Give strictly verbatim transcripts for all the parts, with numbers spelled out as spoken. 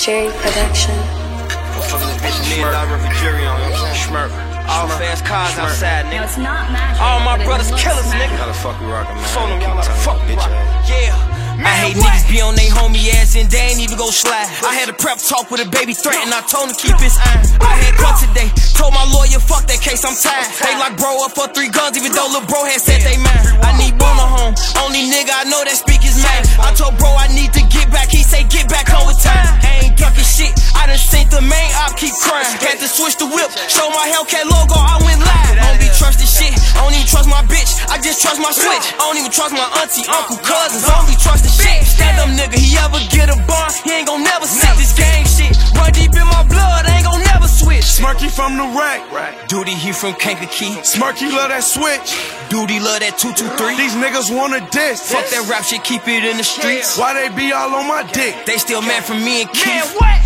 Jerry Production. All fast cars outside, nigga. No, it's not magic. All my brothers killers, nigga. How the fuck we rockin', man? Phone them, y'all like fuck bitch ass. Yeah. Man, I hate what? Niggas be on they homie ass and they ain't even go slide. I had a prep talk with a baby threat and I told him to keep his eye. I had caught today, told my lawyer fuck that case, I'm tired. They like bro up for three guns even though lil' bro had said they mine. I need Bono home, only nigga I know that speak his mind. I told bro I need to get back, he say get back home with time. I ain't ducking shit, I done seen the main op keep crying. Had to switch the whip, show my Hellcat logo, I went live. I don't be trusting shit, I don't even trust my bitch, I just trust my switch. I don't even trust my auntie, uncle, cousins, I don't be trusting shit. Stand up nigga, he ever get a bar, he ain't gon' never sit. This gang shit, run deep in my blood, I ain't gon' never switch. Smirky from the rack, Duty, he from Kankakee. Smirky love that switch. Duty, love that two two three. These niggas wanna diss. Fuck that rap shit, keep it in the streets. Why they be all on my dick? They still mad for me and Keith. Man, what?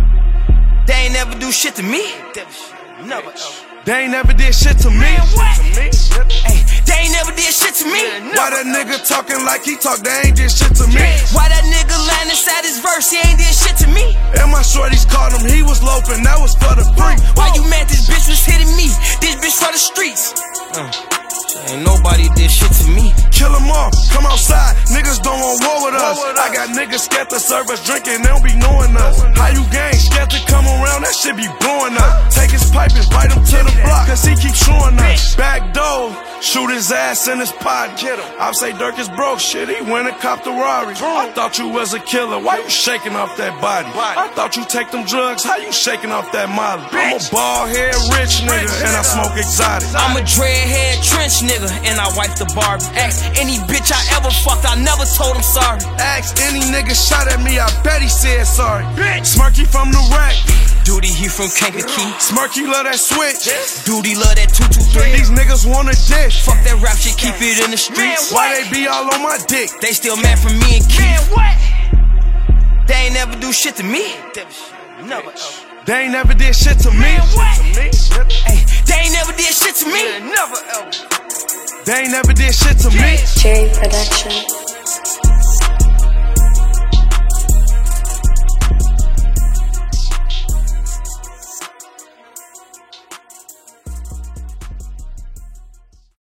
They ain't never do shit to me. Never. They ain't never did shit to me. Man, what? Hey, they ain't never did shit to me. Why that nigga talking like he talk? They ain't did shit to me. Why that nigga lying inside his verse? He ain't did shit to me. And my shorties caught him, he was loping, that was for the free. Why you mad this bitch was hitting me? This bitch for the streets. Uh, ain't nobody did shit to me. Kill them all, come outside, niggas don't want war with us. I got niggas scared to serve us drinking, they don't be knowing us. How you gang, scared to come around, that shit be blowing up. Take his pipe, invite him to the block, cause he keep showing us. Back door, shoot his ass in his pot. I say Dirk is broke, shit, he went and copped a Rari. I thought you was a killer, why you shaking off that body? I thought you take them drugs, how you shaking off that molly? I'm a bald head rich nigga, and I smoke exotic. I'm a dreadhead trench nigga, and I wipe the Barbie. Ask any bitch I ever fucked, I never told him sorry. Ask any nigga shot at me, I bet he said sorry. Smirky from the rack, Duty, he from Kankakee. Smirky love that switch. Duty, love that two two three. These niggas wanna dish. Fuck that rap shit, keep it in the streets. Why they be all on my dick? They still mad for me and Keith. Man, what? They ain't never do shit to me. Never. They ain't never did shit to me. Man, what? Hey, they ain't never did shit to me. They ain't never did shit to me. Jerry Production.